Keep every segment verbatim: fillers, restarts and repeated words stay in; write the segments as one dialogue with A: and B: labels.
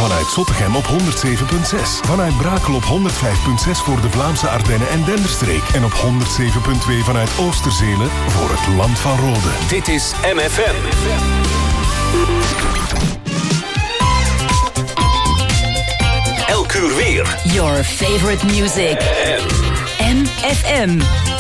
A: Vanuit Zottegem op honderd zeven komma zes. Vanuit Brakel op honderd vijf komma zes voor de Vlaamse Ardennen en Denderstreek. En op honderd zeven komma twee vanuit Oosterzelen voor het Land van Rode.
B: Dit is M F M. Elk uur weer.
C: Your favorite music. M F M.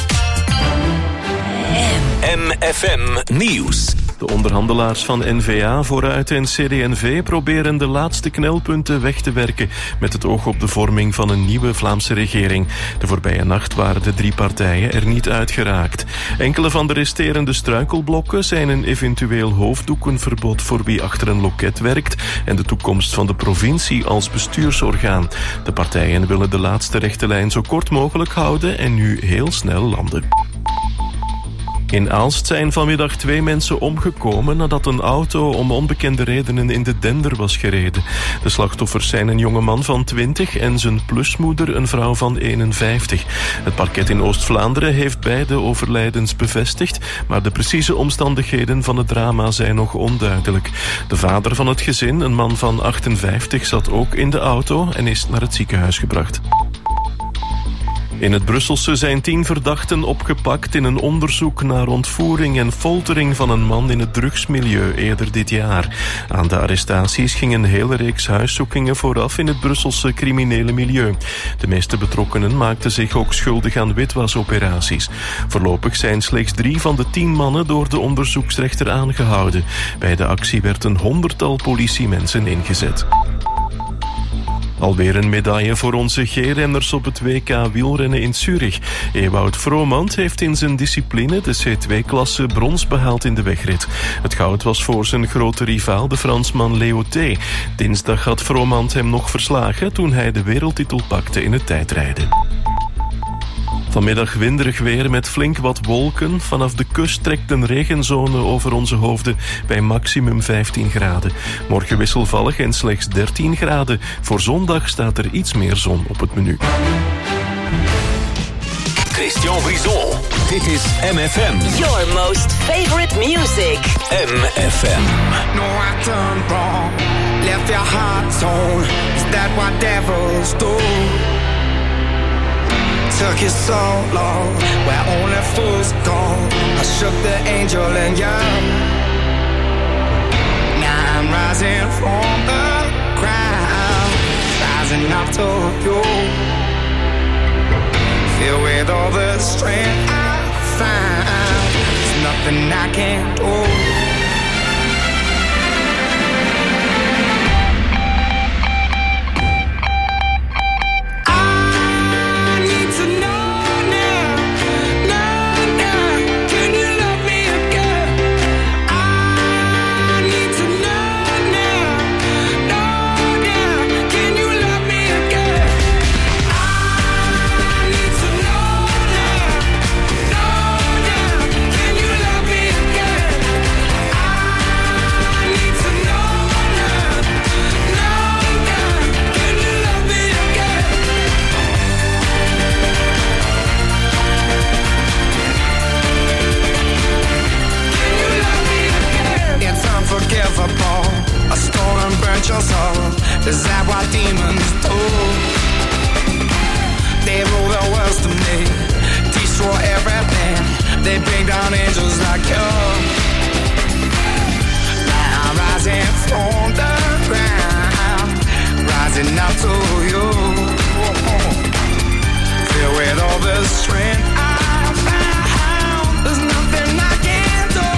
B: M F M Nieuws.
D: De onderhandelaars van N V A, Vooruit en C D en V proberen de laatste knelpunten weg te werken met het oog op de vorming van een nieuwe Vlaamse regering. De voorbije nacht waren de drie partijen er niet uitgeraakt. Enkele van de resterende struikelblokken zijn een eventueel hoofddoekenverbod voor wie achter een loket werkt en de toekomst van de provincie als bestuursorgaan. De partijen willen de laatste rechte lijn zo kort mogelijk houden en nu heel snel landen. In Aalst zijn vanmiddag twee mensen omgekomen nadat een auto om onbekende redenen in de Dender was gereden. De slachtoffers zijn een jongeman van twintig en zijn plusmoeder, een vrouw van eenenvijftig. Het parket in Oost-Vlaanderen heeft beide overlijdens bevestigd, maar de precieze omstandigheden van het drama zijn nog onduidelijk. De vader van het gezin, een man van achtenvijftig, zat ook in de auto en is naar het ziekenhuis gebracht. In het Brusselse zijn tien verdachten opgepakt in een onderzoek naar ontvoering en foltering van een man in het drugsmilieu eerder dit jaar. Aan de arrestaties ging een hele reeks huiszoekingen vooraf in het Brusselse criminele milieu. De meeste betrokkenen maakten zich ook schuldig aan witwasoperaties. Voorlopig zijn slechts drie van de tien mannen door de onderzoeksrechter aangehouden. Bij de actie werd een honderdtal politiemensen ingezet. Alweer een medaille voor onze G-renners op het W K wielrennen in Zurich. Ewout Vromand heeft in zijn discipline, de C twee klasse, brons behaald in de wegrit. Het goud was voor zijn grote rivaal, de Fransman Léoté. Dinsdag had Vromand hem nog verslagen toen hij de wereldtitel pakte in het tijdrijden. Vanmiddag winderig weer met flink wat wolken. Vanaf de kust trekt een regenzone over onze hoofden bij maximum vijftien graden. Morgen wisselvallig en slechts dertien graden. Voor zondag staat er iets meer zon op het menu.
B: Christian Brison. Dit is M F M.
C: Your most favorite music.
B: M F M.
E: No, I turned wrong. Left your heart torn. Is that what devils do? Took you so long, where only fools go. I shook the angel and young. Now I'm rising from the ground, rising up to you. Filled with all the strength I find, there's nothing I can't do. A stone and burnt your soul. Is that what demons do? They rule the world to me, destroy everything. They bring down angels like you. Now I'm rising from the ground, rising up to you. Filled with all the strength I found, there's nothing I can't do.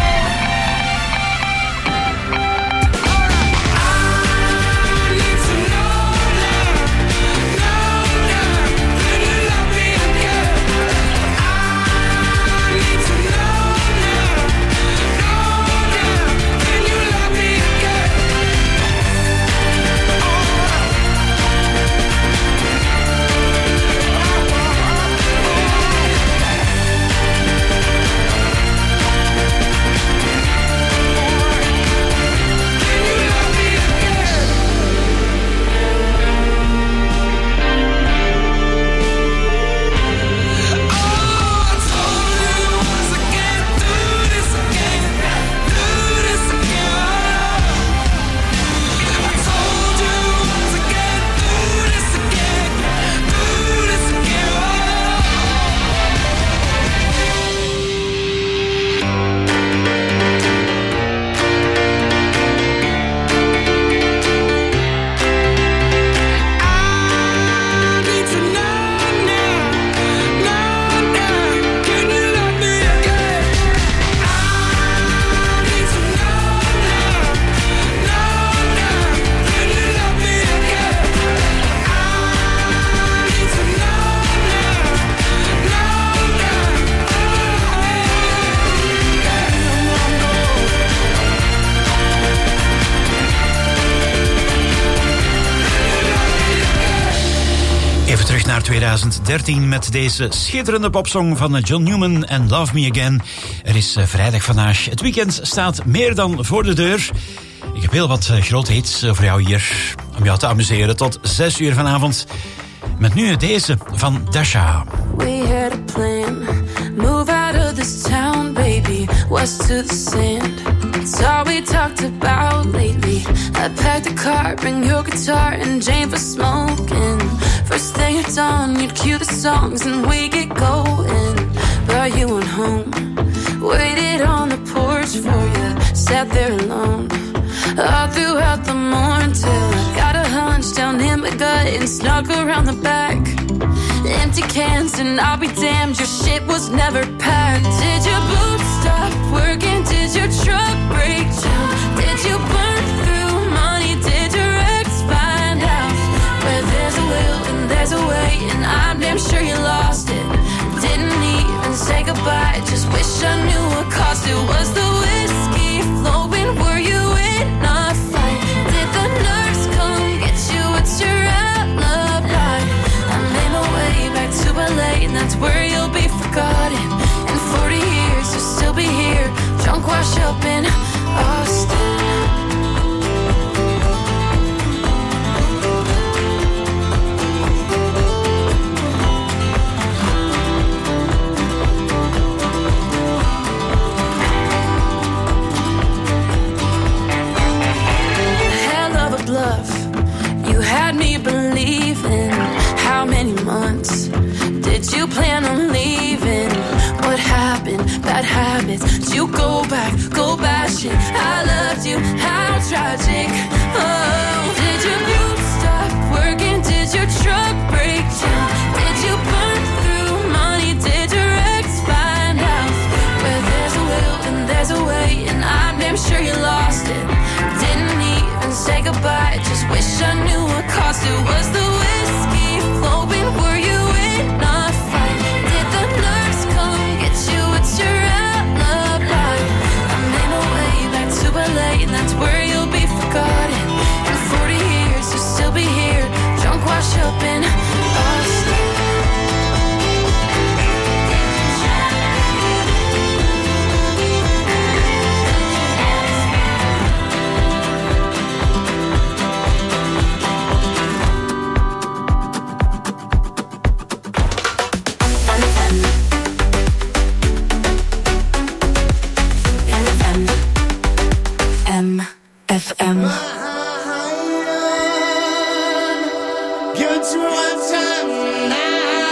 F: Even terug naar twintig dertien met deze schitterende popsong van John Newman en Love Me Again. Er is vrijdag vandaag. Het weekend staat meer dan voor de deur. Ik heb heel wat grote hits voor jou hier om jou te amuseren tot zes uur vanavond. Met nu deze van Dasha.
G: We had a plan, move out of this town, baby, west to the sand. It's all we talked about lately. I packed the car, bring your guitar and Jane for smoking. First thing at dawn, you'd cue the songs and we get going. But you went home, waited on the porch for you, sat there alone. All throughout the morning till I got a hunch down in my gut and snuck around the back. Empty cans and I'll be damned, your shit was never packed. Did your boots stop working? Did your truck break down? Did you burn through money? Did your ex find out? Where there's a will and there's a way, and I'm damn sure you lost it. Didn't even say goodbye, just wish I knew what cost it. Was the whiskey flowing? Were you in a fight? Did the nurse come get you? What's your alibi? I made my way back to L A, and that's where you'll be forgotten. In forty years you'll still be here, drunk, wash up in Austin. You had me believing. How many months did you plan on leaving? What happened? Bad habits. Did you go back? Go bash it. I loved you. How tragic. Oh, did your boots stop working? Did your truck break down? Did you burn through money? Did your ex find out? Where there's a will and there's a way, and I'm damn sure you lost it. Didn't even say goodbye, just wish I knew what cost it. Was the whiskey flowing? Were you in a fight? Did the nurse come get you? What's your alibi? I made my way back to L A, and that's where you'll be forgotten. In forty years you'll still be here, drunk, wash up in Austin. F M. Give it to me one time now.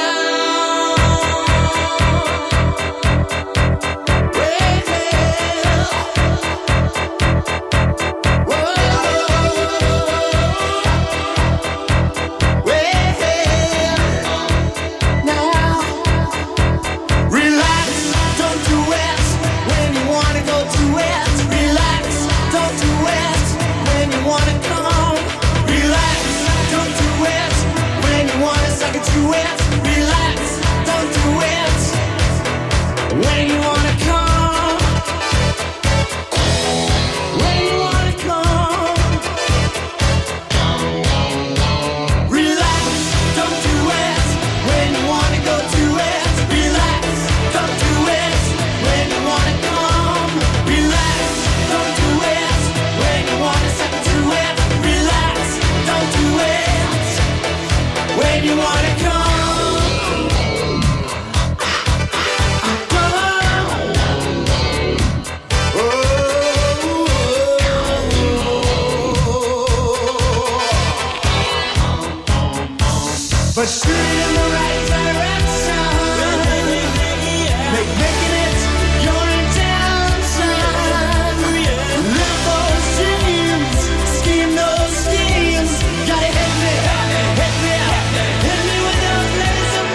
G: But shoot in the right direction. Make making it your intention. Live those dreams, scheme those schemes. Gotta hit me, hit me, hit me with those laser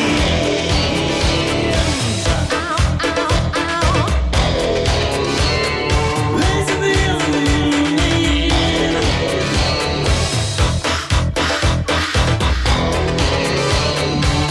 G: beams. Laser beams.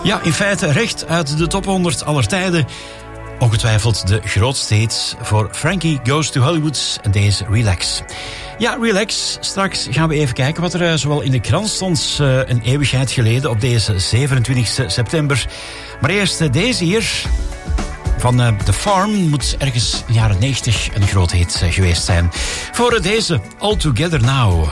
F: Ja, in feite recht uit de top honderd aller tijden. Ongetwijfeld de grootste hits voor Frankie Goes to Hollywood en deze Relax. Ja, Relax. Straks gaan we even kijken wat er uh, zowel in de krant stond uh, een eeuwigheid geleden op deze zevenentwintigste september. Maar eerst uh, deze hier van uh, The Farm moet ergens in de jaren negentig een grote hit uh, geweest zijn. Voor uh, deze All Together Now.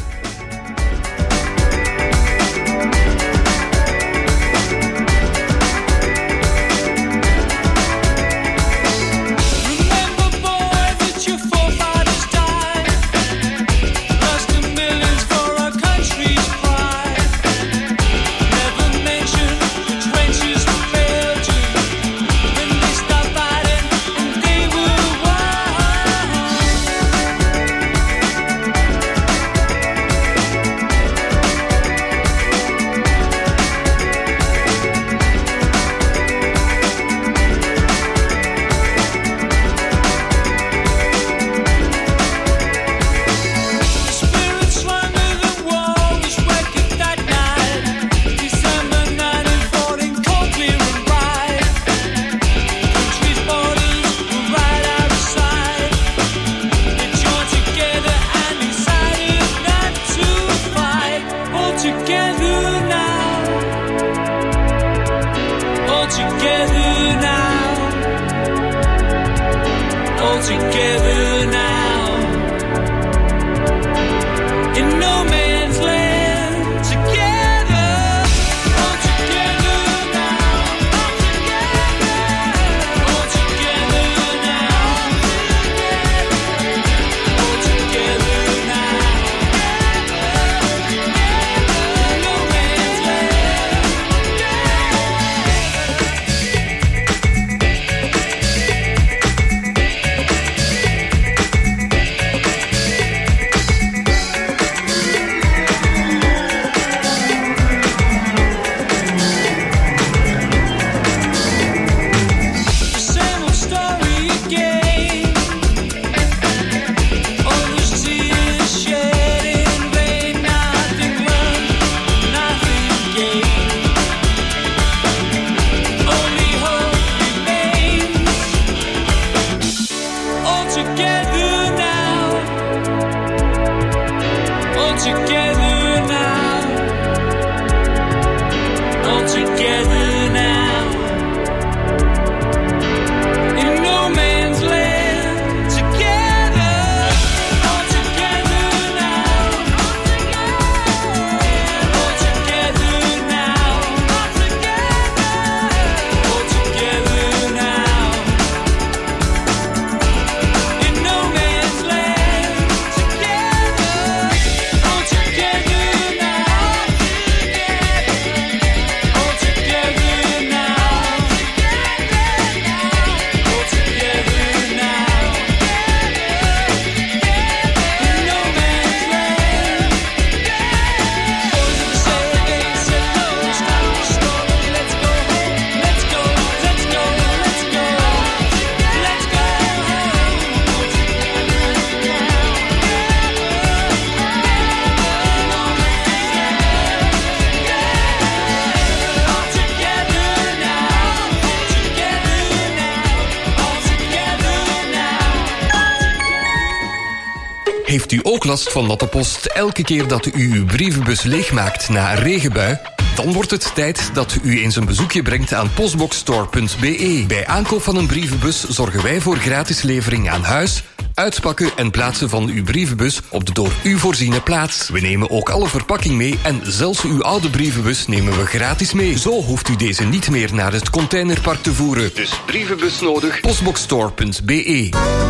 H: Heeft u ook last van natte post elke keer dat u uw brievenbus leegmaakt na een regenbui? Dan wordt het tijd dat u eens een bezoekje brengt aan postboxstore punt b e. Bij aankoop van een brievenbus zorgen wij voor gratis levering aan huis, uitpakken en plaatsen van uw brievenbus op de door u voorziene plaats. We nemen ook alle verpakking mee en zelfs uw oude brievenbus nemen we gratis mee. Zo hoeft u deze niet meer naar het containerpark te voeren. Dus brievenbus nodig, postboxstore punt b e.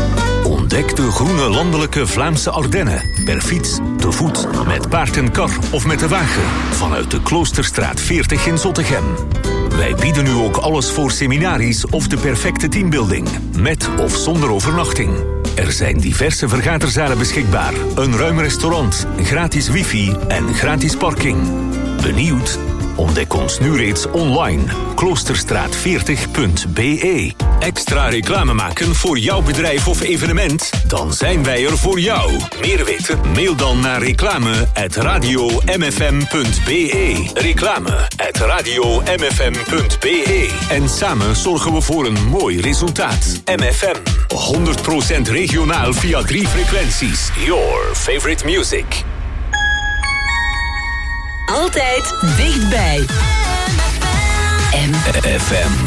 B: Ontdek de groene landelijke Vlaamse Ardennen. Per fiets, te voet, met paard en kar of met de wagen. Vanuit de Kloosterstraat veertig in Zottegem. Wij bieden u ook alles voor seminaries of de perfecte teambuilding. Met of zonder overnachting. Er zijn diverse vergaderzalen beschikbaar. Een ruim restaurant, gratis wifi en gratis parking. Benieuwd? Ontdek ons nu reeds online. kloosterstraat veertig punt b e. Extra reclame maken voor jouw bedrijf of evenement? Dan zijn wij er voor jou. Meer weten? Mail dan naar reclame at radio m f m punt b e. Reclame at radio m f m punt b e. En samen zorgen we voor een mooi resultaat. M F M, honderd procent regionaal via drie frequenties. Your favorite music.
C: Altijd dichtbij. M
B: F M.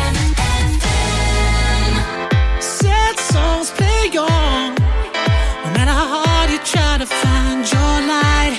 I: Sad songs play on. No matter how hard you try to find your light.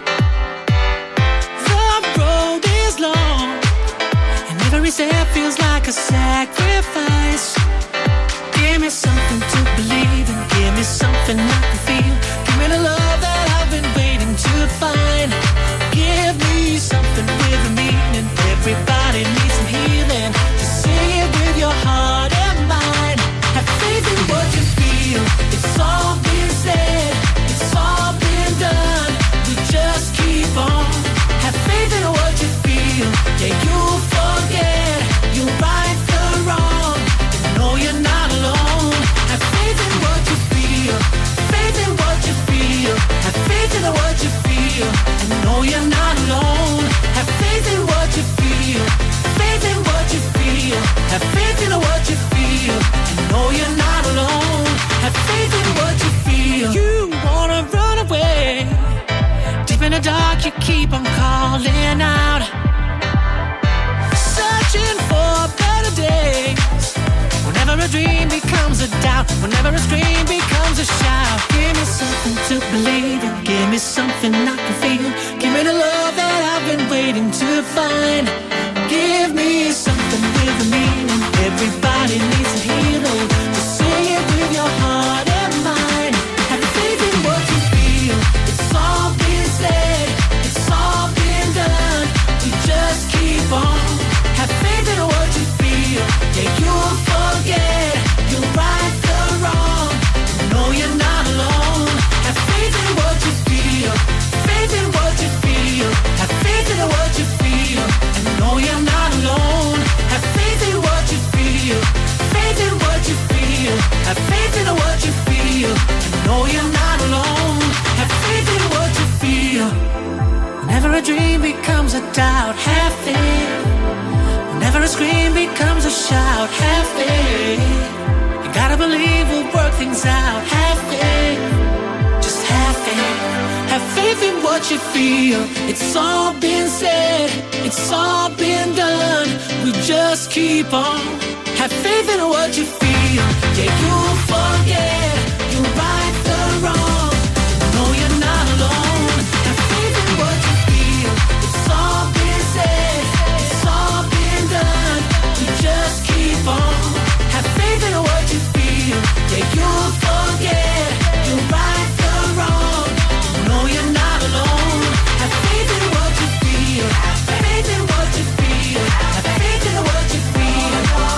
I: The road is long, and every step feels like a sacrifice. Give me something to believe in. Give me something I can feel. Give me the love that I've been waiting to find. Give me something with a meaning. Everybody needs some healing. Just say it with your heart and mind. Have faith in what you feel. It's all been said. It's all been done. We just keep on. Have faith in what you feel. Yeah, you'll forget. You'll right the wrong. And know you're not alone. Have faith in what you feel. Faith in what you feel. Have faith in what you feel. And know you're not alone. Have faith in what you feel. Faith in what you feel. Have faith in what you feel. And know you're not alone. Have faith in what you feel. You wanna run away. Deep in the dark, you keep on calling out. Searching for better days. Whenever a dream becomes a doubt, whenever a scream becomes a shout, give me something to believe in, give me something I can feel, give me the love that I've been waiting to find, give me something with a meaning, everybody needs a healing, just say it with your heart and mind, have faith in what you feel, it's all been said, it's all been done, we just keep on, have faith in what you feel, yeah, you'll forget, you'll right the wrong, know you're not alone, have faith in what you feel, faith in what you feel, have faith in what you feel, and know you're not alone, have faith in what you feel, faith in what you feel, have faith in what you feel, and know you're not alone, have faith in what you feel, whenever a dream becomes a doubt, have faith. Whenever a scream becomes a shout, have faith. You gotta believe we'll work things out. Have faith, just have faith. Have faith in what you feel. It's all been said, it's all been done. We just keep on. Have faith in what you feel. Yeah, you'll forget, you'll right the wrong. No, you're not alone. Have faith in what you feel. It's all been said, it's all been done. We just keep on. Have faith in what you feel. Yeah, you'll forget. You'll right the wrong. No, you're not alone. Have faith in what you feel. Have faith in what you feel. Have faith in what you feel.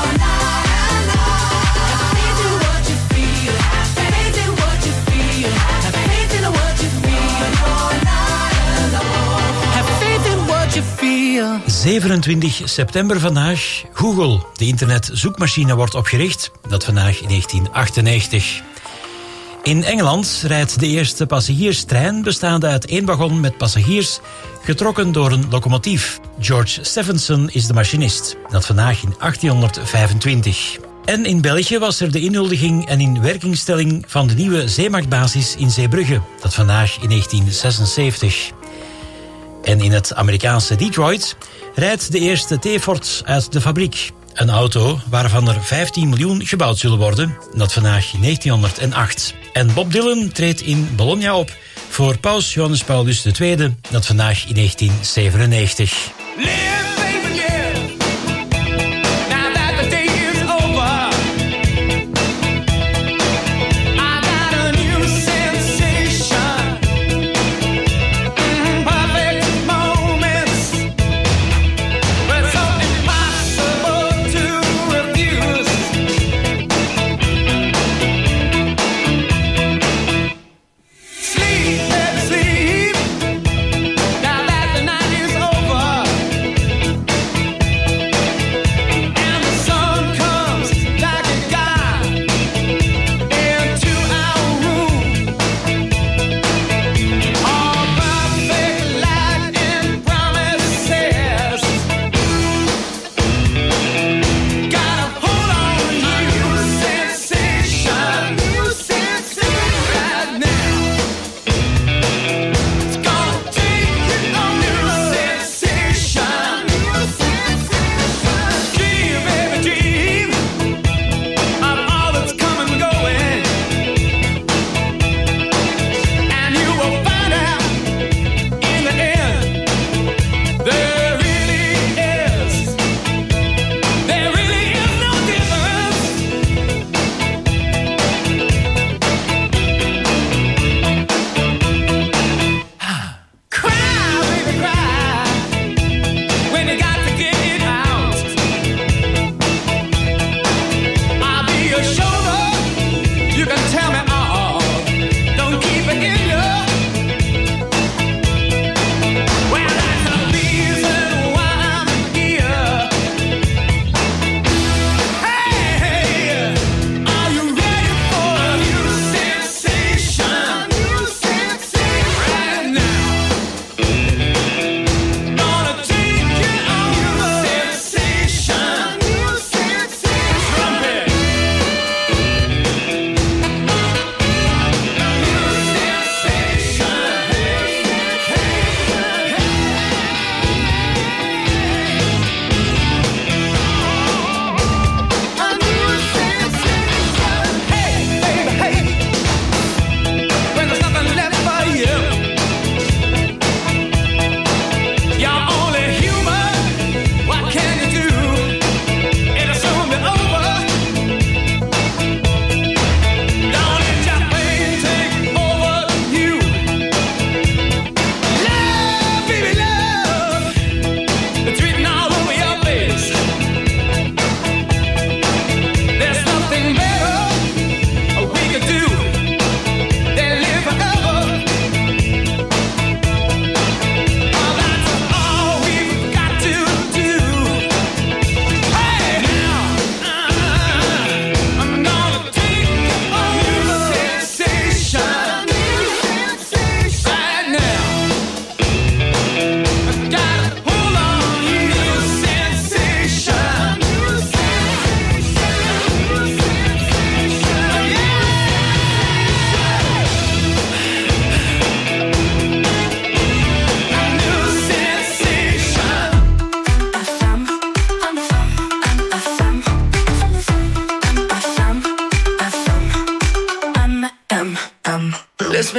I: Have faith in what you feel. Have faith in what you feel. Have faith in what you feel. Have faith in what you feel.
F: zevenentwintig september vandaag. Google, de internetzoekmachine, wordt opgericht. Dat vandaag in negentien achtennegentig. In Engeland rijdt de eerste passagierstrein bestaande uit één wagon met passagiers, getrokken door een locomotief. George Stephenson is de machinist. Dat vandaag in achttienhonderdvijfentwintig. En in België was er de inhuldiging en inwerkingstelling van de nieuwe zeemachtbasis in Zeebrugge. Dat vandaag in negentien zesenzeventig. En in het Amerikaanse Detroit rijdt de eerste T-Ford uit de fabriek. Een auto waarvan er vijftien miljoen gebouwd zullen worden. Dat vandaag in negentienhonderdacht. En Bob Dylan treedt in Bologna op voor paus Johannes Paulus de Tweede. Dat vandaag in negentien zevenennegentig.
I: Sleep, sleep. Now that the night is over.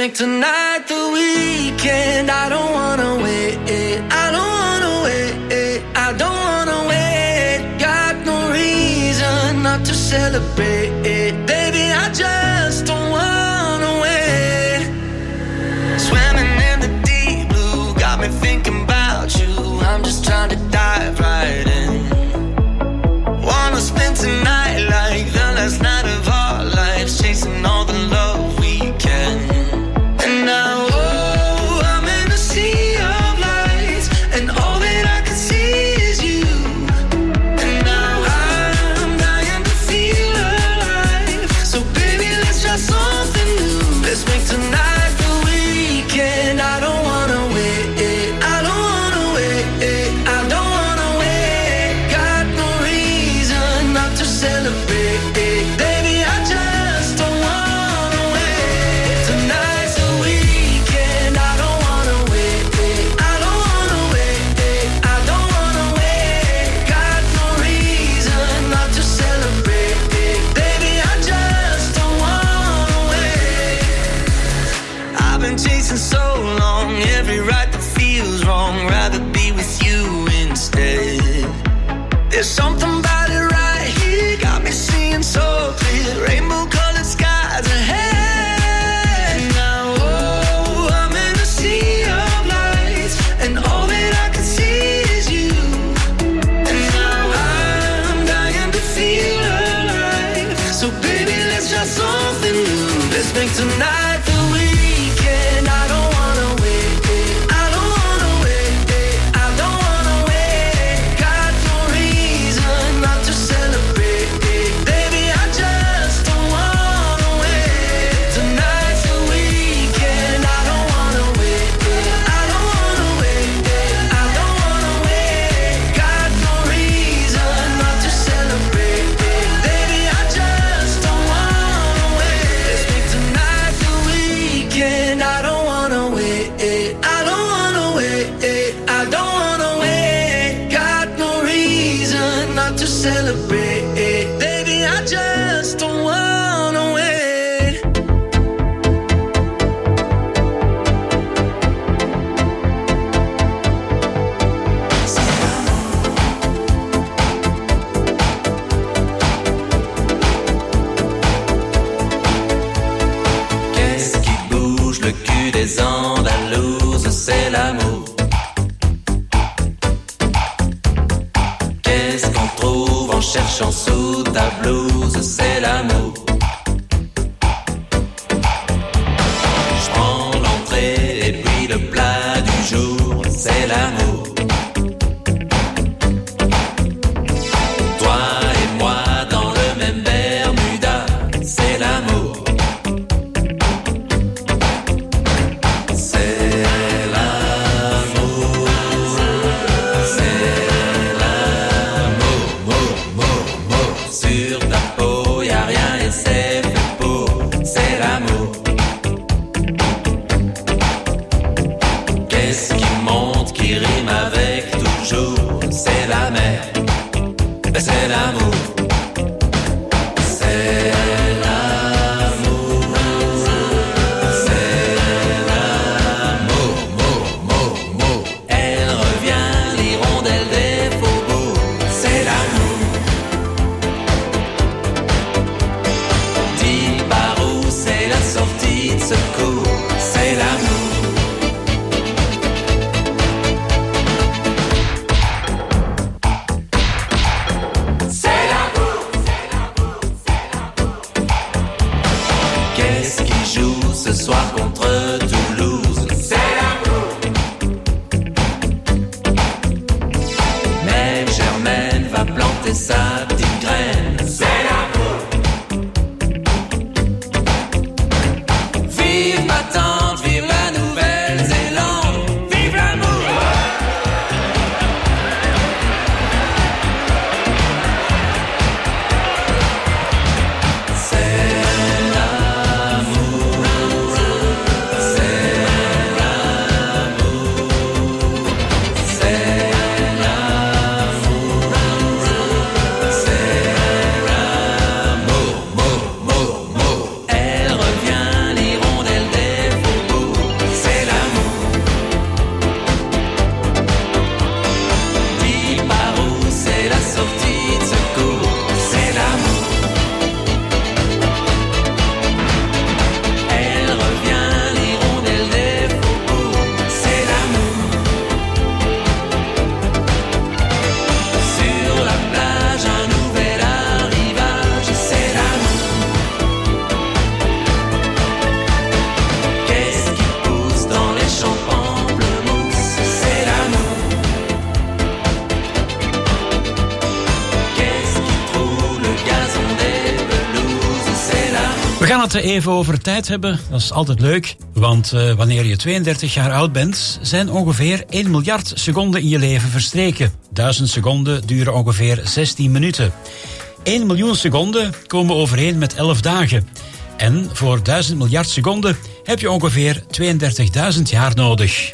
E: make tonight the weekend. I don't wanna wait, I don't wanna wait, I don't wanna wait. Got no reason not to celebrate, baby, I just don't wanna wait. Swimming in the deep blue, got me thinking about you. I'm just trying to dive right in. Wanna spend tonight like the last night of our lives, chasing all the love we can. And now, oh, I'm in a sea of lights, and all that I can see is you. And now I'm dying to feel alive. So baby, let's try something new. Let's make tonight the weekend. I don't wanna wait, I don't wanna wait, I don't wanna wait. Got no reason not to celebrate, baby, I just don't wanna wait. Tonight's the weekend. I don't wanna wait, I don't wanna wait, I don't wanna wait. Got no reason not to celebrate, baby, I just don't wanna wait. I've been chasing so long, every right that feels wrong, rather be with you instead. There's something about it right here, got me seeing so clear, rainbow colored skies ahead. Now, oh, I'm in a sea of lights, and all that I can see is you. And now I'm dying to feel alive. So baby, let's try something new. Let's make tonight the weekend. I don't wanna wait, I don't wanna wait, I don't wanna wait. Got no reason not to celebrate, baby, I just don't wanna wait. Tonight's the weekend. I don't wanna wait, I don't wanna wait, I don't wanna wait. Got no reason not to celebrate, baby, I just don't wanna wait. Let's make tonight the weekend. I don't wanna wait, I don't wanna wait, I don't wanna wait. Got no reason not to celebrate, baby, I just don't wanna wait.
J: Qu'est-ce qui bouge le cul des Andalouses? C'est l'amour. Qu'est-ce qu'on trouve en cherchant sous ta blouse? C'est l'amour. Je prends l'entrée et puis le plat du jour. C'est l'amour. Toi et moi dans le même Bermuda. C'est l'amour. C'est l'amour, c'est l'amour, mot, mot, mot. Sur ta peau y'a rien et c'est fait pour. C'est l'amour. Qu'est-ce qui monte, qui rime avec toujours? C'est la mer, ben c'est l'amour. C'est l'amour, c'est l'amour, mot, mot, mot. Elle revient, l'hirondelle des faubourgs. C'est l'amour. Dis par où c'est la sortie de secours. C'est l'amour. C'est l'amour. Qu'est-ce qui joue ce soir contre Toulouse? C'est l'amour. Même Germaine va planter sa petite graine. C'est l'amour. Vive ma tante, vive la Nouvelle-Zélande, vive l'amour. C'est l'amour, c'est l'amour, c'est l'amour, c'est
F: gaan het even over tijd hebben. Dat is altijd leuk. Want uh, wanneer je tweeëndertig jaar oud bent, zijn ongeveer één miljard seconden in je leven verstreken. duizend seconden duren ongeveer zestien minuten. één miljoen seconden komen overeen met elf dagen. En voor duizend miljard seconden heb je ongeveer tweeëndertigduizend jaar nodig.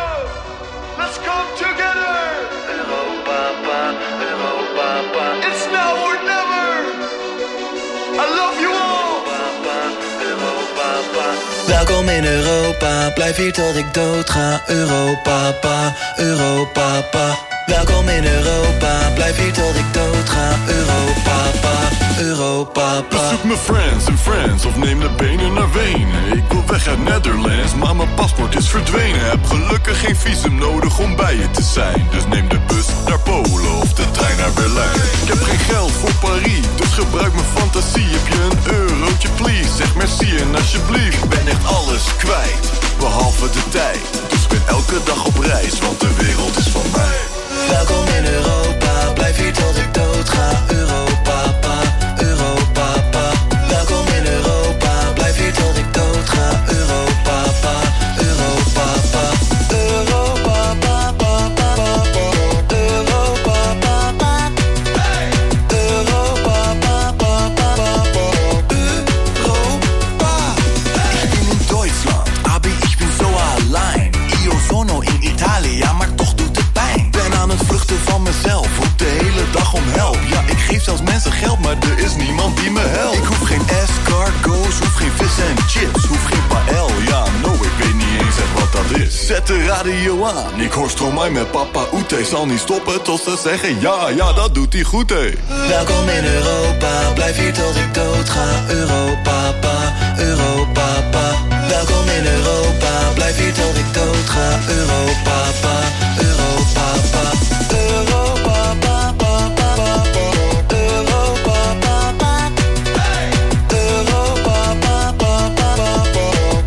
E: Welkom in Europa, blijf hier tot ik dood ga. Europa, pa, Europa, pa. Welkom in Europa, blijf hier tot ik dood ga. Europa, pa, Europa, pa.
K: Bezoek mijn friends en friends of neem de benen naar Wenen. Ik wil weg uit Netherlands, maar mijn paspoort is verdwenen. Heb gelukkig geen visum nodig om bij je te zijn. Dus neem de bus naar Polen of de trein naar Berlijn. Ik heb geen geld voor Parijs, dus gebruik mijn fantasie. Heb je een eurotje please, zeg merci en alsjeblieft. Ik ben echt alles kwijt, behalve de tijd. Dus ik ben elke dag op reis, want de wereld is van mij.
E: Welkom in Europa, blijf hier tot ik dood ga. Europa, pa, Europa, pa. Welkom in Europa, blijf hier tot ik dood ga. Europa, pa, Europa, pa. Europa, pa, pa, pa, pa, pa. Europa, pa, pa. Europa, pa, pa, pa, pa, pa. Europa.
K: Ich bin in Deutschland, aber ich bin so allein. Io sono in Italia, maar toch doet het pijn. Ben aan het vluchten van mezelf, roep de hele dag om help. Ja, ik geef zelfs mensen geld, maar er is niemand die me helpt. Ik hoef geen escargots, hoef geen vis en chips, hoef geen paël, ja, no, ik weet niet eens echt wat dat is. Zet de radio aan, ik hoor Stromae met Papa Oete. Zal niet stoppen tot ze zeggen, ja, ja, dat doet hij goed, hé.
E: Welkom in Europa, blijf hier tot ik dood ga. Europa, pa, Europa, pa. Welkom in Europa, blijf hier tot ik dood ga. Europa, pa, Europa, pa. Europa, pa, pa, pa, pa, pa. Europa, pa, pa. Europa, pa, pa, pa, pa, pa.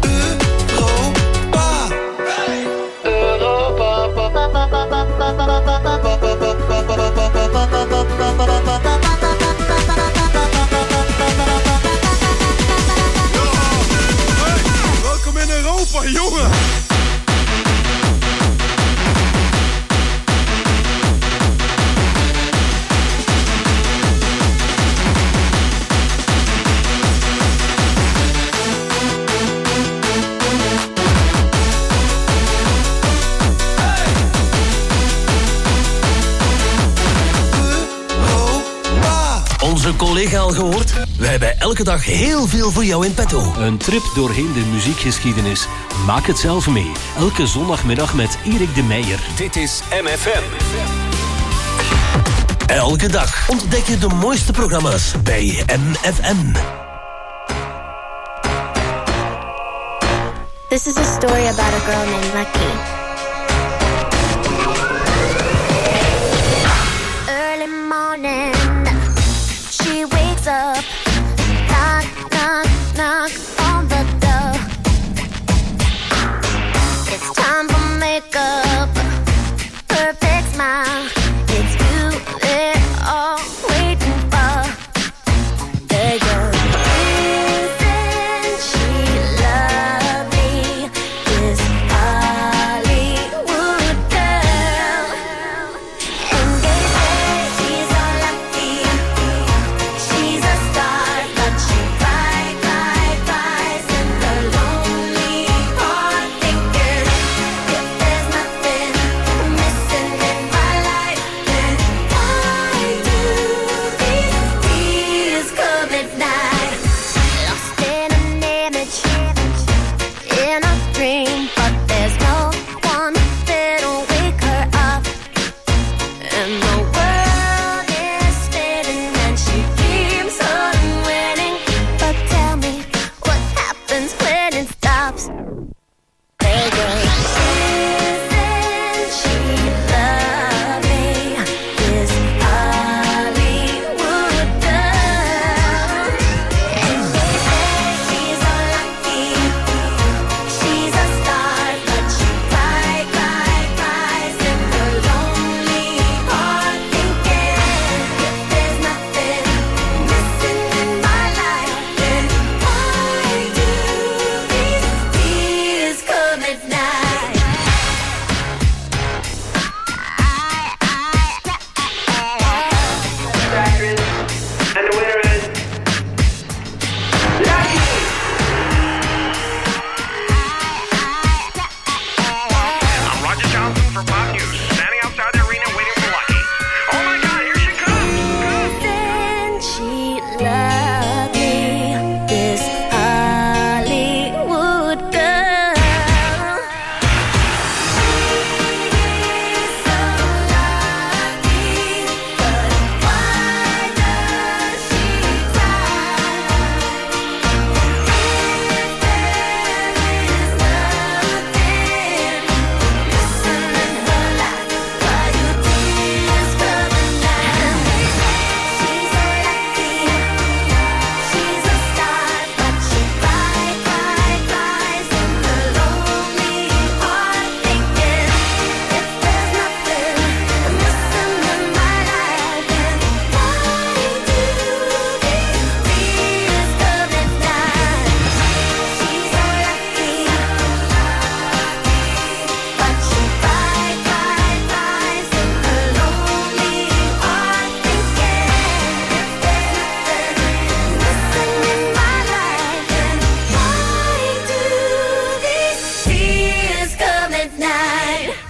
E: Europa. Europa, pa, pa, pa, pa, pa, pa, pa, pa, pa, pa, pa,
K: Welkom in Europa, jongen!
L: Onze collega al gehoord? Wij hebben elke dag heel veel voor jou in petto.
M: Een trip doorheen de muziekgeschiedenis. Maak het zelf mee. Elke zondagmiddag met Erik de Meijer.
B: Dit is M F M.
L: Elke dag ontdek je de mooiste programma's bij M F M.
N: This is a story about a girl named Lucky. Early morning, she wakes up, knock, knock, knock on the door. It's time for makeup, perfect smile. It's you they're all waiting for. There you go. Isn't she lovely? This Holly.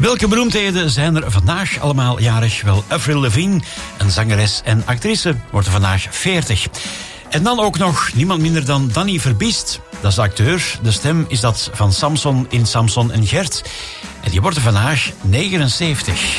F: Welke beroemdheden zijn er vandaag allemaal jarig? Wel, Avril Lavigne, een zangeres en actrice, wordt er vandaag veertig. En dan ook nog niemand minder dan Danny Verbiest. Dat is de acteur. De stem is dat van Samson in Samson en Gert. En die wordt er vandaag negenenzeventig.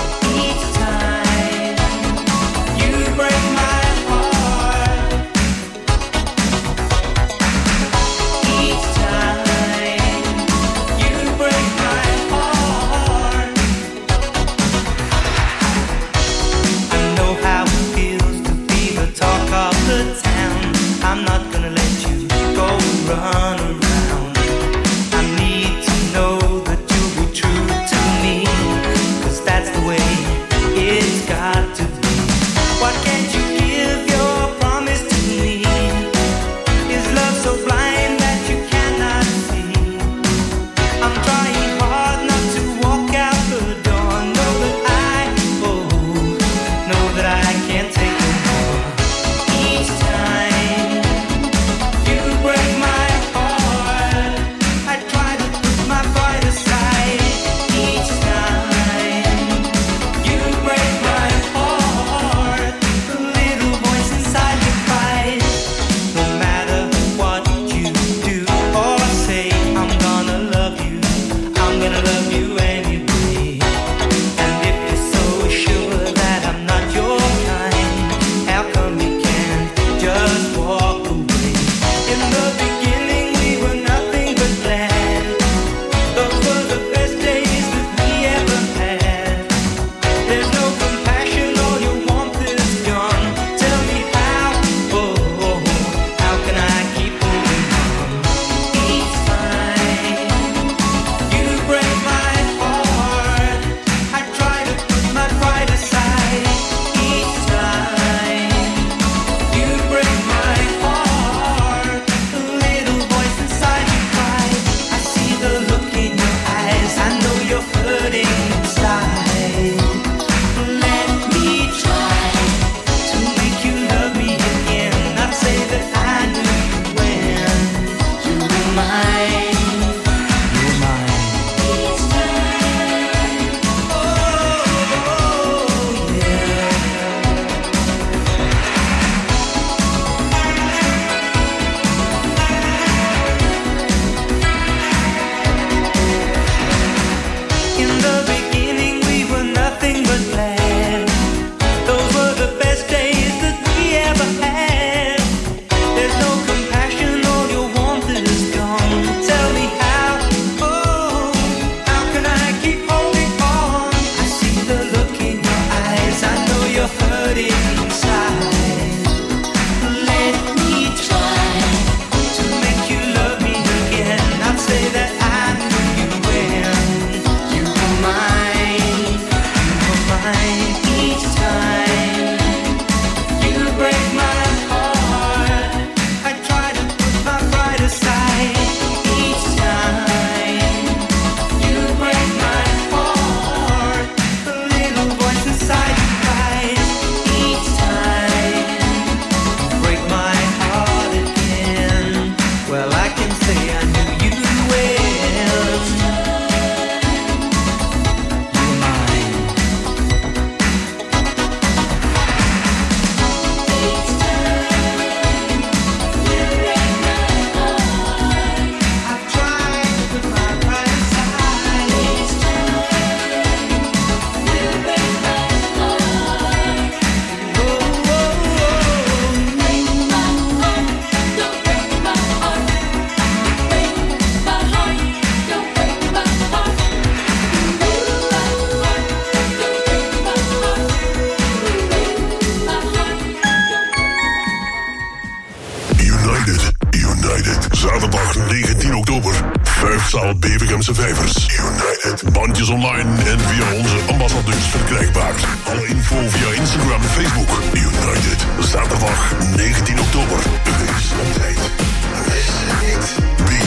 A: Vijfzaal Bevegemse Vijvers. United. Bandjes online en via onze ambassadeurs verkrijgbaar. Alle info via Instagram en Facebook. United. Zaterdag negentien oktober. Wees op tijd. Wees niet. Be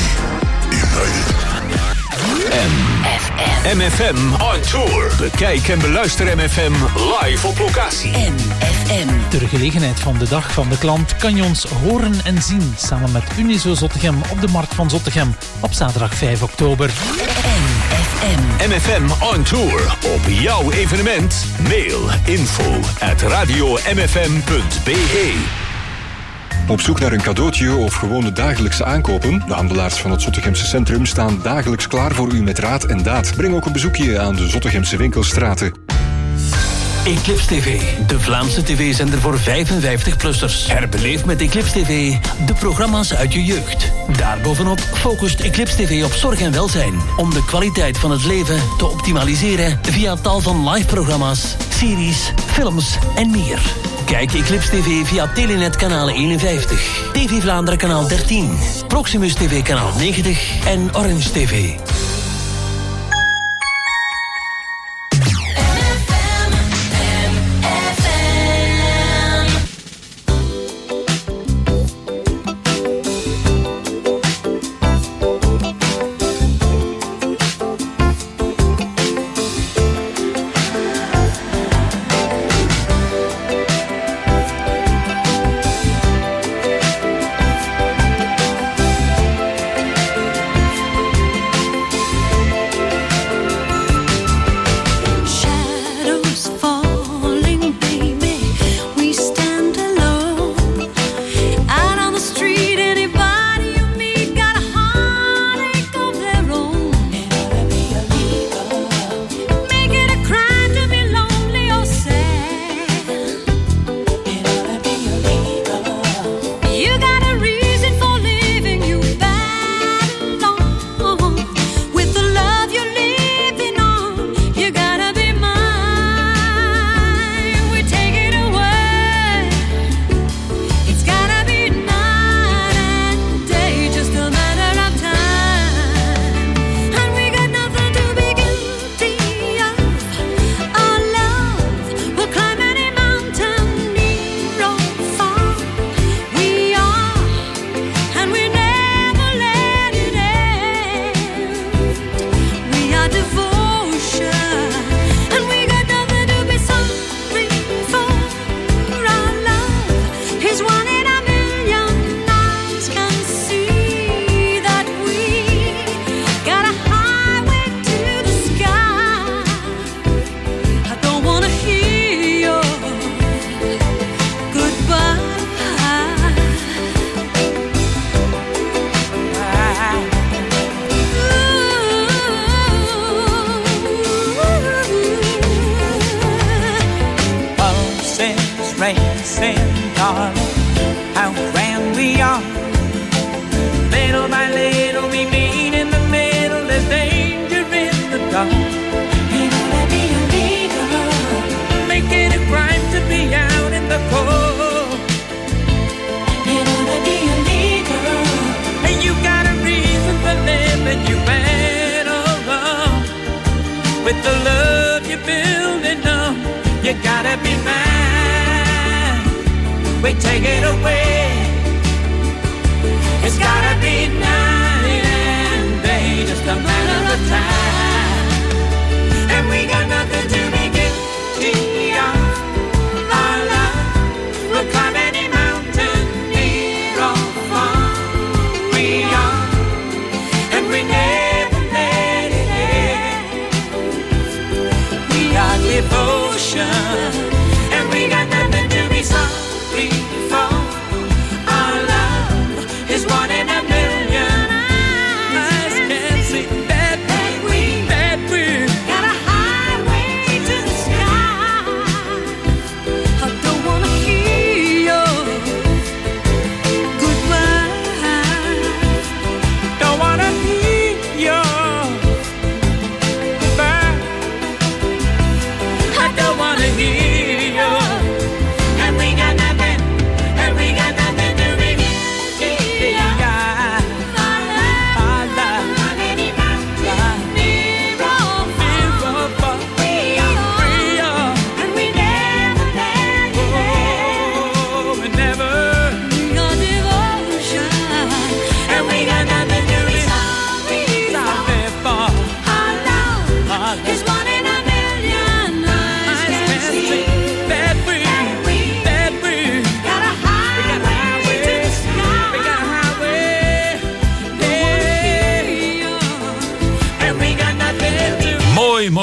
A: United.
B: M F M. M F M on tour. Bekijk en beluister M F M live op locatie.
C: M F M.
O: Ter gelegenheid van de Dag van de Klant kan je ons horen en zien samen met Unizo Zottegem op de Markt van Zottegem op zaterdag vijf oktober.
C: M F M.
B: M F M on tour op jouw evenement? Mail info at radio m f m punt b e.
P: Op zoek naar een cadeautje of gewoon de dagelijkse aankopen? De handelaars van het Zottegemse Centrum staan dagelijks klaar voor u met raad en daad. Breng ook een bezoekje aan de Zottegemse winkelstraten.
L: Eclipse T V, de Vlaamse tv-zender voor vijfenvijftig-plussers. Herbeleef met Eclipse T V de programma's uit je jeugd. Daarbovenop focust Eclipse T V op zorg en welzijn, om de kwaliteit van het leven te optimaliseren via tal van live-programma's, series, films en meer. Kijk Eclipse T V via Telenet kanaal eenenvijftig, T V Vlaanderen kanaal dertien, Proximus T V kanaal negentig en Orange T V.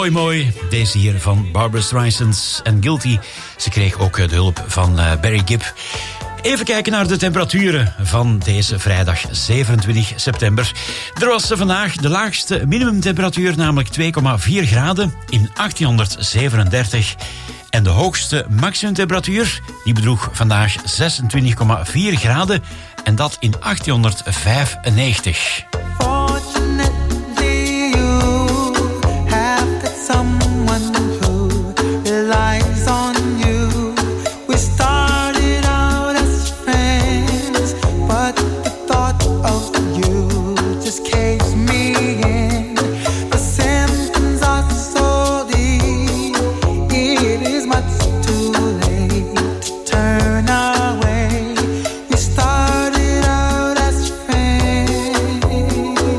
F: mooi, mooi. Deze hier van Barbra Streisand en Guilty. Ze kreeg ook de hulp van uh, Barry Gibb. Even kijken naar de temperaturen van deze vrijdag zevenentwintig september. Er was vandaag de laagste minimumtemperatuur, namelijk twee komma vier graden in achttienhonderdzevenendertig. En de hoogste maximumtemperatuur, die bedroeg vandaag zesentwintig komma vier graden. En dat in achttienhonderdvijfennegentig.
E: Away. We started out as friends.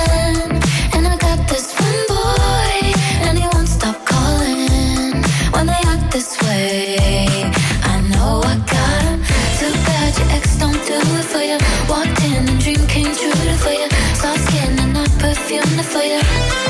N: again. And I got this one boy, and he won't stop calling when they act this way. I know I got him. Too bad your ex don't do it for you. Walked in and dream came true for you. Soft skin and not perfume for you.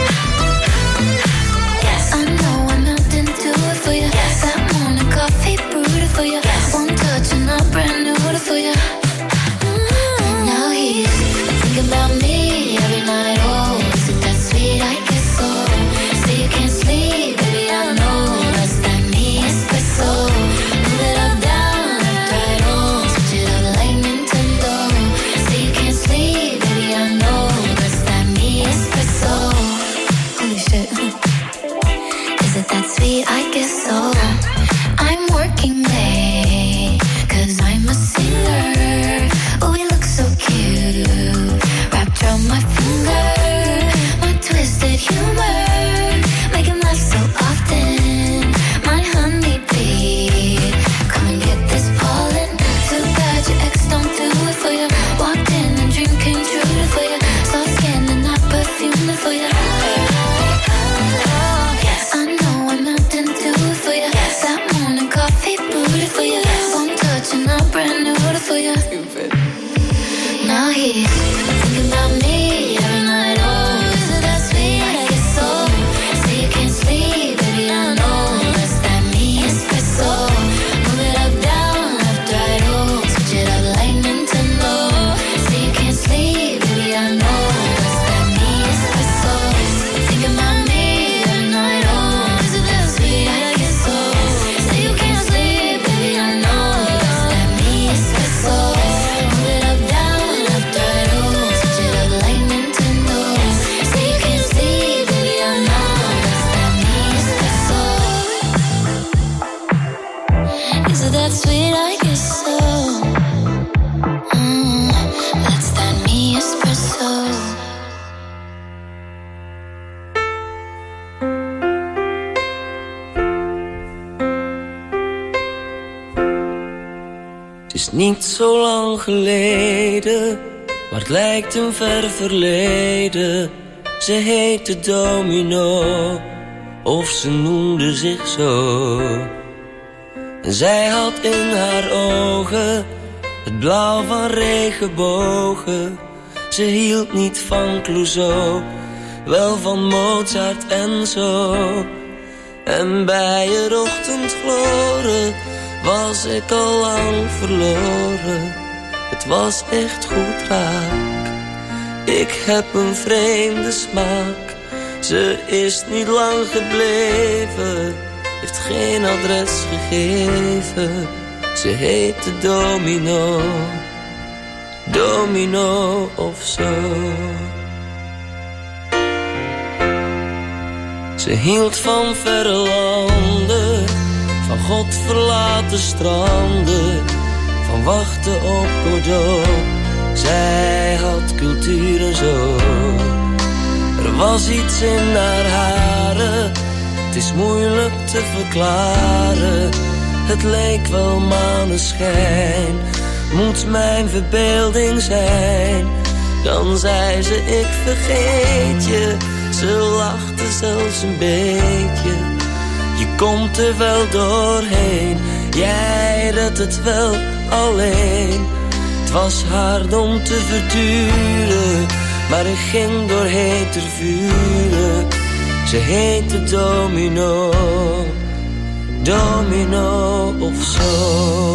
N: Yes, I know I melt into it for you. Yes, that morning coffee brewed for you. Yes, one touch and I'm brand new for you. Mm-hmm. Now he's thinking about me every night. Oh, is it that sweet? I guess so. Say you can't sleep, baby, I know. That's that me espresso. Move it up, down, left, right, oh. Switch it up like Nintendo. Say you can't sleep, baby, I know. That's that me espresso. Holy shit. Is it that sweet? I guess so. I'm working late, cause I'm a singer. Oh, we look so cute, wrapped around my finger. My twisted humor, make him laugh so often. My honeybee, come and get this pollen. Too bad your ex don't do it for you. Walked in and dream came true for you. Soft skin and not perfume for you. Yes, I know I'm not into it for you. Yes, that morning coffee brewed for you. One touch and I'm brand new for you. Now he's thinking about me every night. Oh, is it that sweet? I guess so. Say you can't sleep, baby, I know. That's that me espresso. Move it up, down, left, right, oh. Switch it up like Nintendo. Say you can't sleep, baby, I know. That's that me espresso. Thinking about me every night. Oh, is it that sweet? I guess so. Say you can't sleep, baby, I know. That's that me espresso. Move it up, down, left, right, oh. Switch it up like Nintendo. Say you can't sleep, baby, I know. That's that me espresso. Is it that sweet? I guess so. Mm, that's that me espresso.
Q: Het is niet zo lang geleden, maar het lijkt een ver verleden. Ze heette Domino, of ze noemde zich zo. En zij had in haar ogen het blauw van regenbogen. Ze hield niet van Clouseau, wel van Mozart en zo. En bij het ochtendgloren was ik al lang verloren. Het was echt goed raak. Ik heb een vreemde smaak. Ze is niet lang gebleven, heeft geen adres gegeven. Ze heette Domino, Domino of zo. Ze hield van verre landen, van God verlaten stranden, van wachten op Godot. Zij had cultuur en zo. Er was iets in haar haren, het is moeilijk te verklaren. Het leek wel maneschijn, moet mijn verbeelding zijn. Dan zei ze ik vergeet je, ze lachte zelfs een beetje. Je komt er wel doorheen, jij redt het wel alleen. Het was hard om te verduren, maar ik ging door heter vuren. Ze heette Domino, Domino of zo.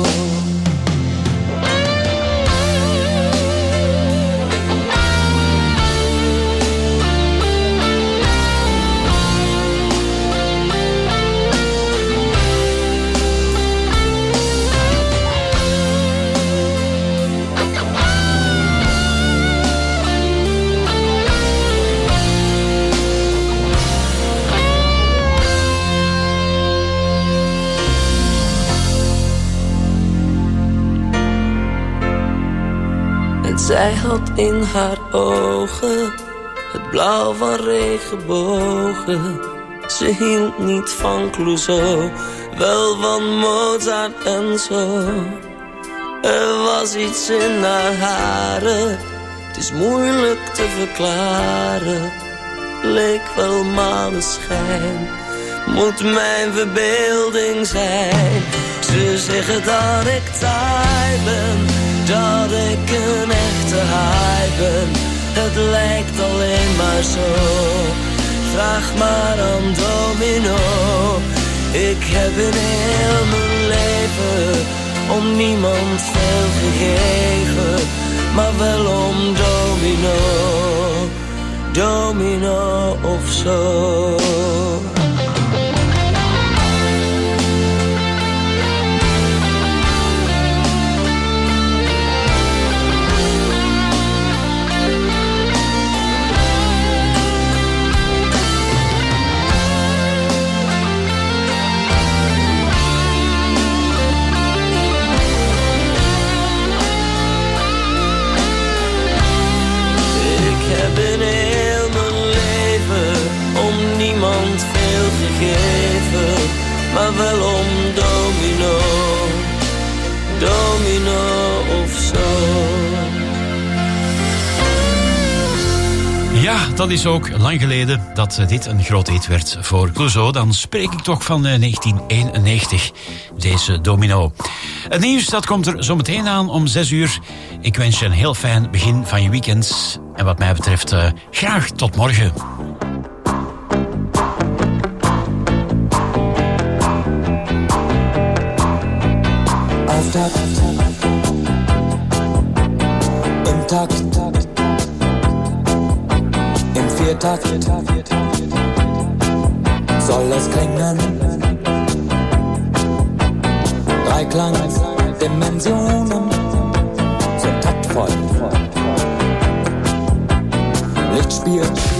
Q: Zij had in haar ogen het blauw van regenbogen. Ze hield niet van Clouseau, wel van Mozart en zo. Er was iets in haar haren, Het is moeilijk te verklaren, leek wel maneschijn. Moet mijn verbeelding zijn. Ze zeggen dat ik taai ben, dat ik een echte haai ben. Het lijkt alleen maar zo. Vraag maar aan Domino. Ik heb in heel mijn leven om niemand veel gegeven, maar wel om Domino, Domino of zo. Maar wel om Domino, Domino of zo.
F: Ja, dat is ook lang geleden dat dit een groot hit werd voor Clouseau. Dan spreek ik toch van negentien eenennegentig, deze Domino. Het nieuws dat komt er zo meteen aan om zes uur. Ik wens je een heel fijn begin van je weekend. En wat mij betreft, uh, graag tot morgen.
R: Auftakt, im Takt, im Viertakt soll es klingen. Dreiklang-Dimensionen sind taktvoll. Licht spielt